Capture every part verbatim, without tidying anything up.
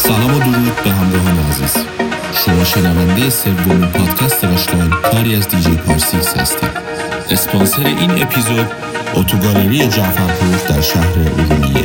سلام و درود به همراهان عزیز. شما شنونده سومین پادکست آشغال کاری از دیجی پارسیکس هستید. اسپانسر این اپیزود اتوگالری جعفرپور در شهر ارومیه.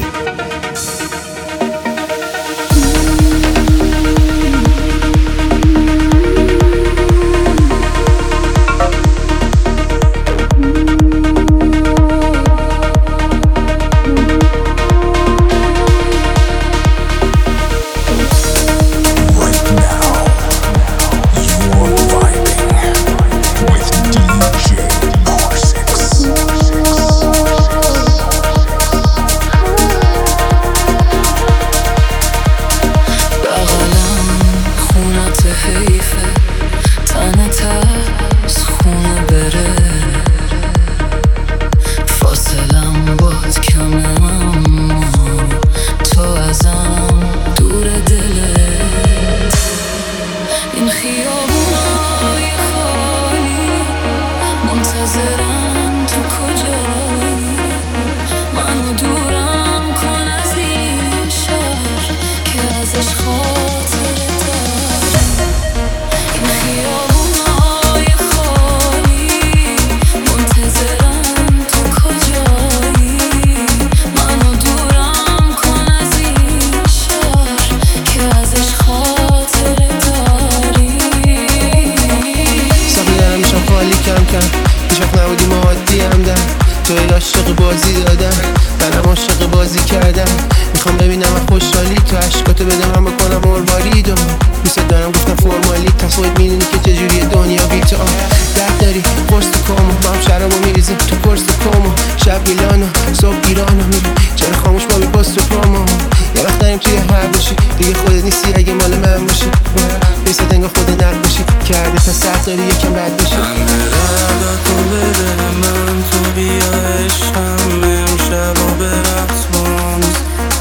توی عاشق بازی دادم، منم عاشق بازی کردم. میخوام ببینم خوشحالی تو عشقاتو بدم، من بکنم مرواریدو دوست دارم گفتم فرمالی. پس خودت میدونی که چجوری دنیا بی تو درد داری. قرص کامو ما هم شرابو میریزیم تو قرص کامو. شب میلانو صبح ایرانو میریم، چرا خاموش ما بی پاست و پامو. یه وقت داریم توی هر باشی دیگه خودت نیستی اگه مال من باشی. بیست انگاه خودت نرد باشی کرده تا سخت داری یکم بد باشی. همه رداتو بده من، تو بیا عشقم امشب و به رقص بامز.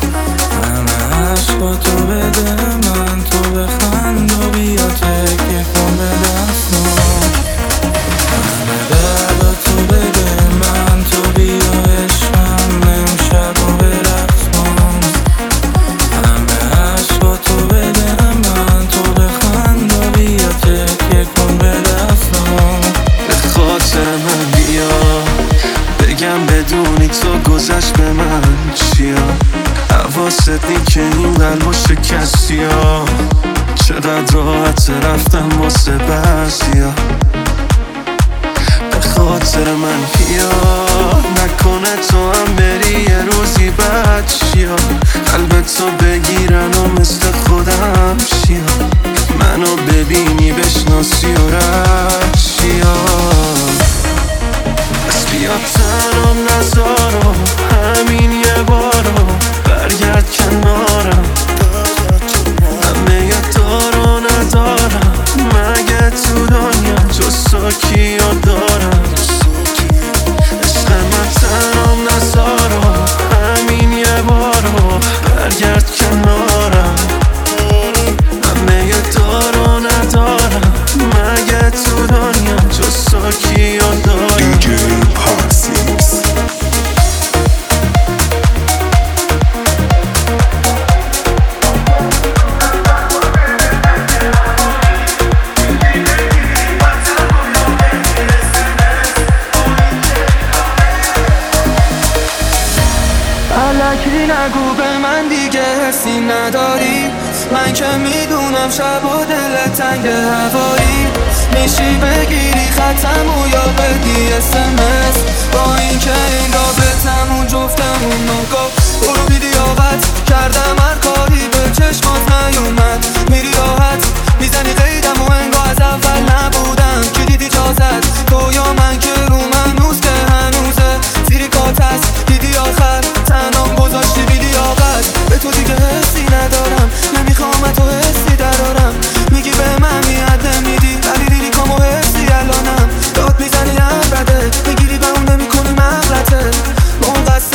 همه عشقاتو بده من، تو بخند و بیا تکیه کن به دستم. همه رداتو بده من، تو بیا عشقم امشب و به رقص بامز. همه عشقاتو بده من، تو بخند و بیا تکیه کن به دستم. به خاطر من بیا بگم بدونی تو گذشت به من چیا. حواست نی که این قلب و شکستی ها. چقدر راحت رفتم واسه بعضیا. به خاطر من بیا نکنه تو هم بری یه روزی بد چیا. قلبتو بگیرن و مثل خودم چیا. منو ببینی بشناسی و رد چیا. بس بیا تنم نذارم همین یه بارم، برگرد کنارم. همه یه دارو ندارم مگه تو دنیا جز تو کیو دارم. عشق من تنم نذارم همین یه بارم، برگرد کنارم. همه یه دارو ندارم مگه تو دنیا جز تو کیو دارم. دیجی پارسیکس. الکی نگو به من دیگه حسی نداری. من که میدونم شب و دل تنگ هوایی. میشی بگیری خطمو یا بدی اسمس. با این که این رابطمون جفتمون نگو. برو بی لیاقت کردم هر کاری به چشمات نیومد. میری راحت میزنی قیدم و انگاه از اول نبودم. کی دیدی جازت تو یا من که رو منوز که هنوزه تیریکات هست. دیدی آخر تنام گذاشتی بی لیاقت. به تو دیگه حسی ندارم، نمیخوام تو حسی درارم. میگی به من میاد نمیدی ولی دیدی کامو حسی الانم. داد میزنی هم بده میگیری به اون نمی کنی مغلطه. با اون قصد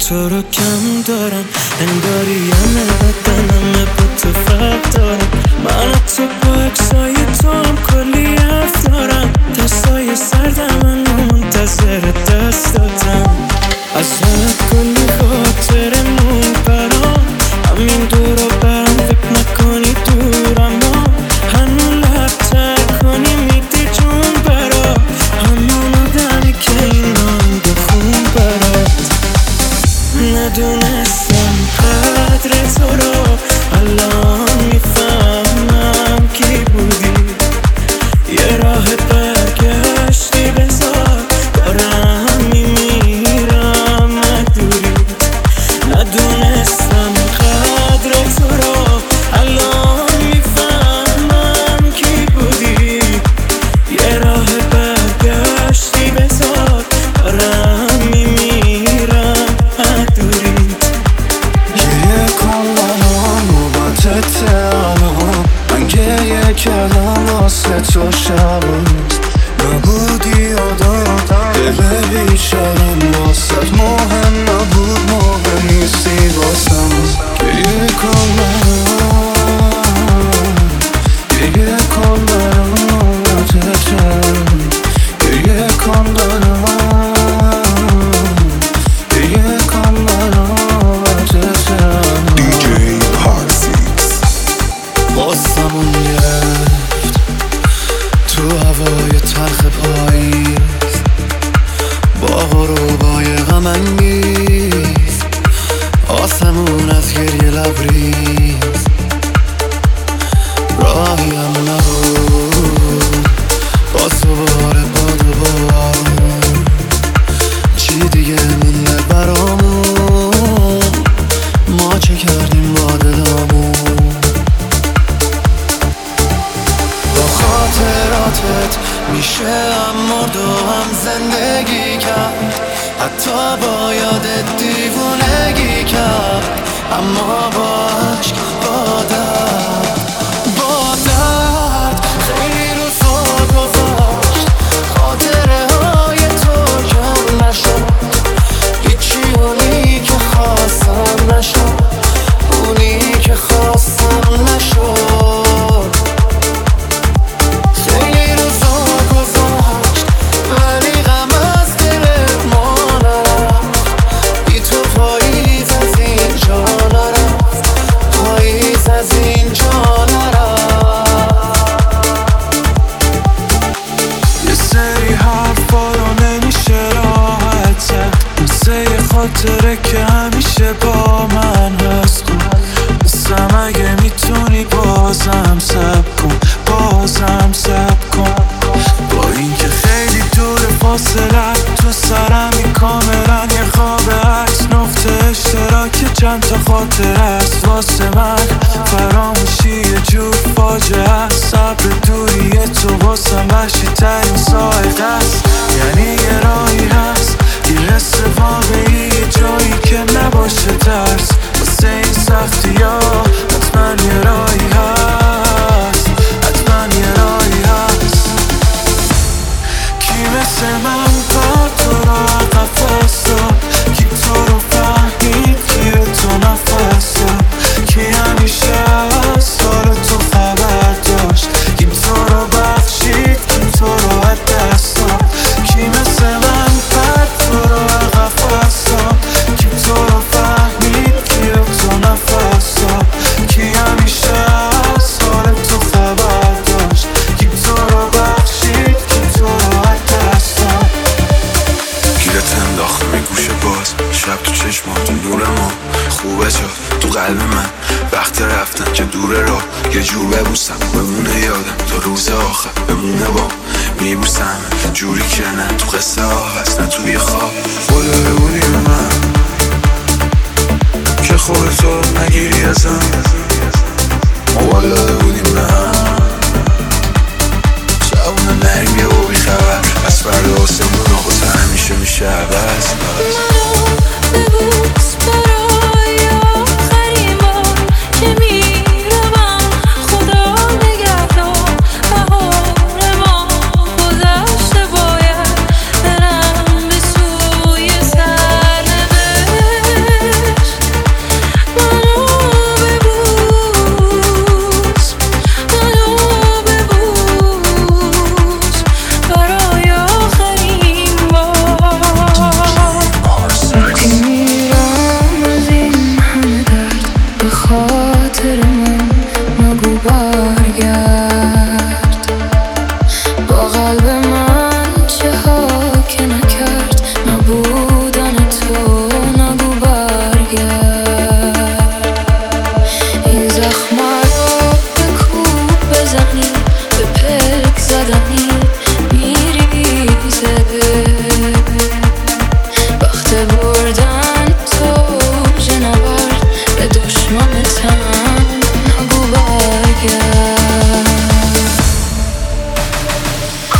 تو رو کم دارم، انگاری همه بدنمه با تو فرق دارم. من تو با اکسای تو هم کلی حرف دارم، دستای سردم من منتظر دست دادم. ازت کلی خاطرمون برام، همین دور رو برام فکر نکنی دورم ها. هنو لبتر کنی میدی جون برا، همون آدمی که اینان بخون برات. ندونستم قدر تو رو، الان میفهمم کی بودی. یه راه برگشتی بذار، دارم میمیرم ندوریت. ندونستم قدر تو رو، الان میفهمم کی بودی. یه راه برگشتی بذار، دارم میمیرم ندوریت. گریه کن منو با تتنم، من گریه کردم واسه تو شباز. نبودی آدم دل بیچارم، واسه مهم نبود مهم نیستی واسم. گریه کن منو، گریه کن منو با تتنم، گریه کن منو، گریه کن منو با تتنم. دی جی پارسیکس واسمون گرفت تو هوای تلخ پاییز، با غروبای غم انگیز، آسمون از گریه لبریز. راهیم نبود با سوار باد و بارون، چی دیگه مونده برامون، ما چه کردیم با دلامون. با خاطراتت میشه هم مرد و هم زندگی کرد، حتی با یادت دیوونگی کرد. اما با عشق، با درد، با درد خیلی روزا گذشت، خاطره های تو کم نشد. هیچی اونی که خواستم نشد، اونی که خواستم نشد. خیلی روزا گذشت ولی غم از دلت ما نرفت. بی تو پاییز از اینجا نرفت، پاییز از اینجا نرفت. یه سری حرفا رو نمیشه راحت زد، مثل یه خاطره که همیشه با من هست. بسم اگه میتونی بازم سب کن، بازم سب کن. با اینکه خیلی دور فاصلت تو سرمی، کاملا یه خواب عکس، نقطه اشتراک چند تا خاطره است واسه من. فراموشی یه جور فاجعه است، صبر دوری تو واسم وحشی ترین سایق است. یعنی یه راهی هست، یه حس واقعی، یه جایی که نباشه ترس. واسه این سختی ها حتما یه راهی هست، حتما یه راهی هست. کی مثل من با تو رو عقب فرستاد، کی تو رو فهمید، کی تو نفس داد، کی همیشه از حال تو خبر داشت، کی تو رو بخشید، کی تو رو از دست داد. کی مثل من با تو رو عقب فرستاد، کی تو رو فهمید، کی تو نفس داد، کی همیشه از حال تو خبر داشت، کی تو رو بخشید، کی تو رو از دست داد. گیرت انداختم یه گوشه باز، شب تو چشمات نور ما خوبه جا تو قلب من. وقت رفتن که دوره راه، یه جور ببوسم بمونه یادم تا روز آخر بمونه با میبوسم. جوری که نه تو قصه ها هست نه توی خواب. خدا بودی به من که خودتو نگیری ازم، ما والا بودیم به هم. شبونه نریم یه و بیخبر از فردا آسمون آخوزه همیشه میشه عوض. ببوس برای آخرین بار که میروم، خدا نگهدار. بهار ما گذشته، باید برم به سوی سرنوشت.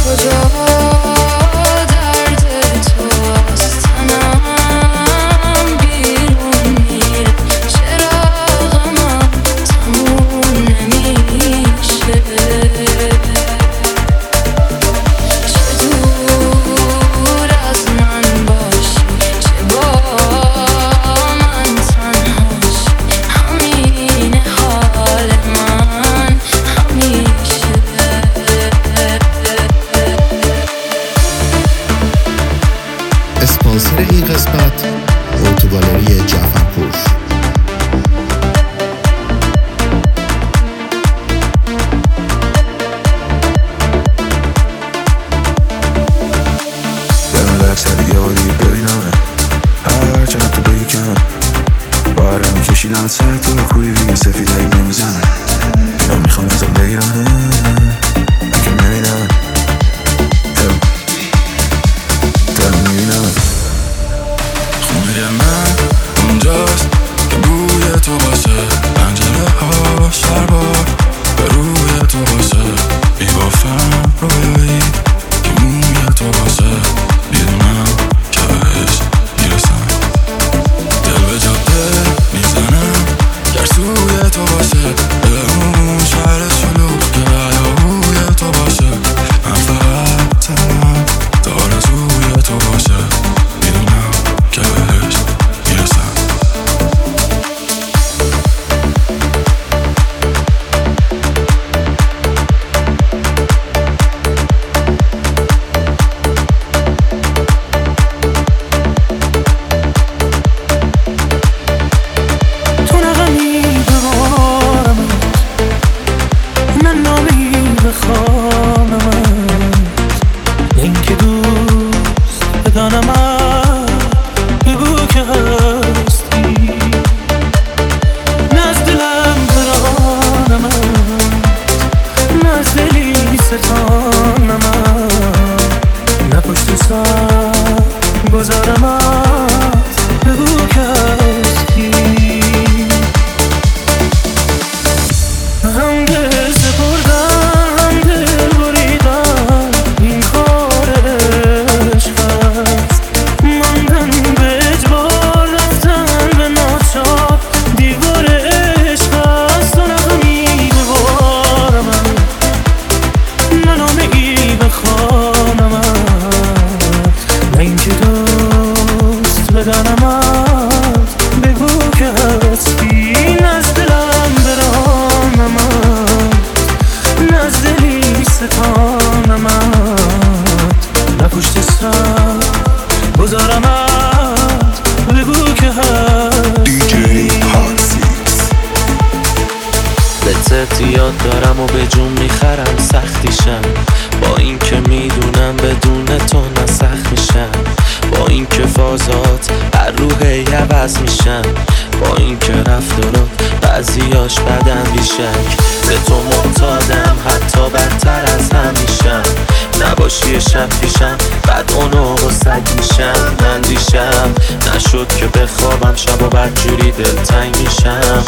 یاد دارم و به جون میخرم سختیشم، با این که میدونم بدون تو نسخت میشم، با این که فازات هر روحی عوض میشن، با این که رفتارات بعضیاش بدن بیشک، به تو معتادم حتی بدتر از هم میشم، نباشی شب پیشم بعد اونو و سگ میشم، من دیشم نشد که بخوابم شب و بدجوری دلتنگ میشم.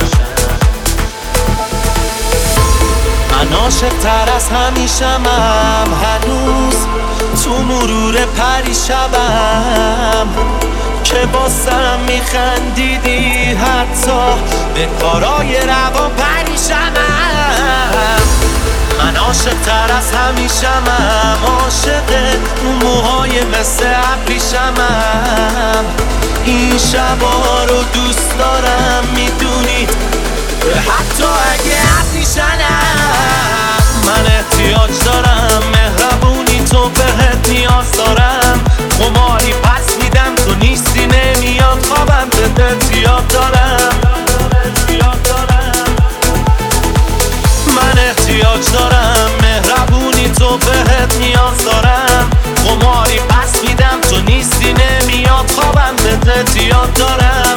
من عاشق‌تر از همیشمم، هنوز تو مرور پریشبم که باسم میخندیدی حتی به کارای روان پریشمم. من عاشق‌تر از همیشمم، عاشق اون موهای مثل ابریشمم، این شبا رو دوست دارم میدونی حتی اگه ابریشنم. من احتیاج دارم مهربونی تو بهت نیاز دارم، خماری پس میدم تو نیستی نمیاد خوابم بهت یاد دارم. من احتیاج دارم مهربونی تو بهت نیاز دارم، خماری پس میدم تو نیستی نمیاد خوابم بهت یاد دارم.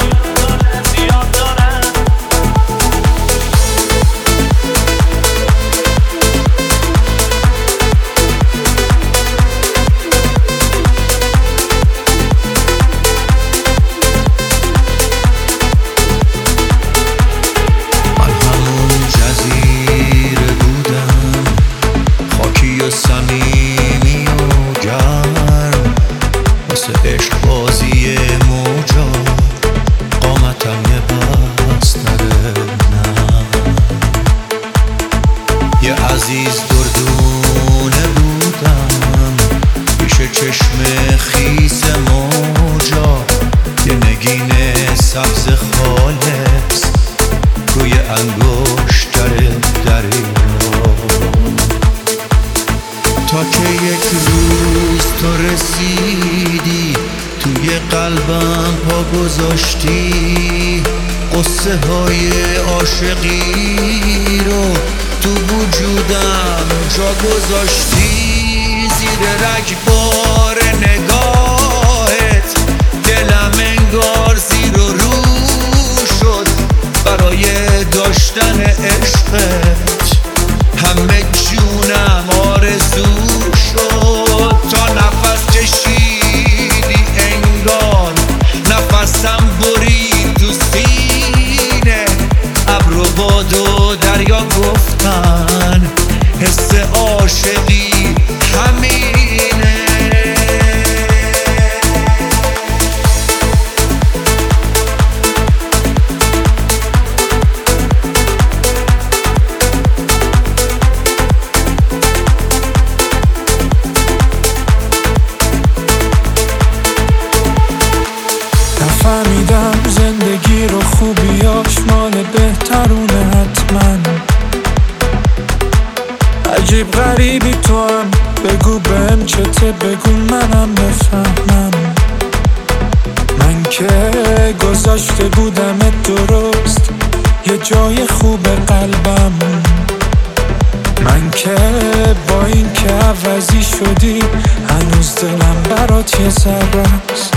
روز تو رسیدی توی قلبم پا گذاشتی، قصه های عاشقی رو تو وجودم جا گذاشتی. زیر رگبار نگاهت دلم انگار زیر و رو شد برای داشتن عشقت، همه جونم آرزو شد. تا نفس کشیدی انگار نفسم برید تو سینه، ابر و باد و دریا گفتن حس عاشقی همینه. نفهمیدم زندگی رو خوبیاش مال بهترونه حتما. عجیب غریبی تو هم، بگو بهم چته، بگو منم بفهمم. من که گذاشته بودم درست یه جای خوب قلبم، من که با این که عوضی شدی هنوز دلم برات یه ذره است.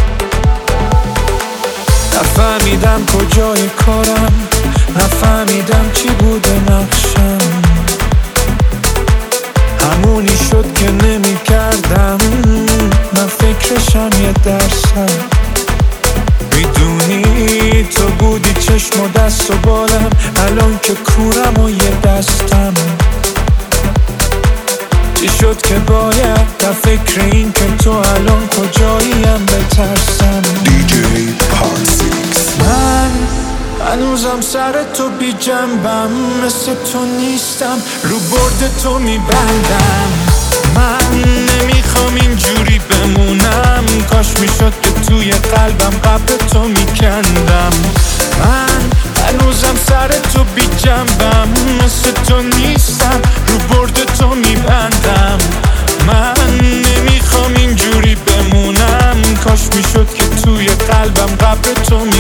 نفهمیدم کجای کارم، نفهمیدم چی بوده نقشم، همونی شد که نمی کردم من فکرشم یه درصد. میدونی تو بودی چشم و دست و بالم، الان که کورم و یه دستم. چی شد که باید در فکر این که تو الان کجاییم بترسم. دی جی پارسیکس. من هنوزم سر تو بی جنبم، مثل تو نیستم رو برد تو میبندم. من نمیخوام اینجوری بمونم، کاش میشد که توی قلبم قبر تو میکندم. من هنوزم سر تو بی جنبم، مثل تو نیستم رو برد تو میبندم. من نمیخوام اینجوری بمونم، کاش میشد که توی قلبم قبر تو میکندم.